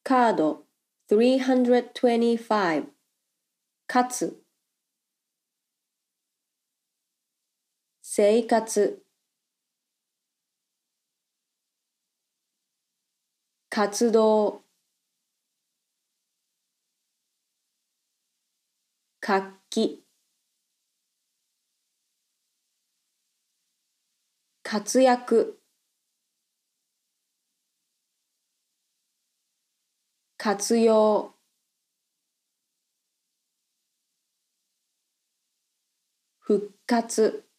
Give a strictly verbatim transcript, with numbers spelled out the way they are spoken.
カードさんびゃくにじゅうごかつ生活活動活気活躍活用復活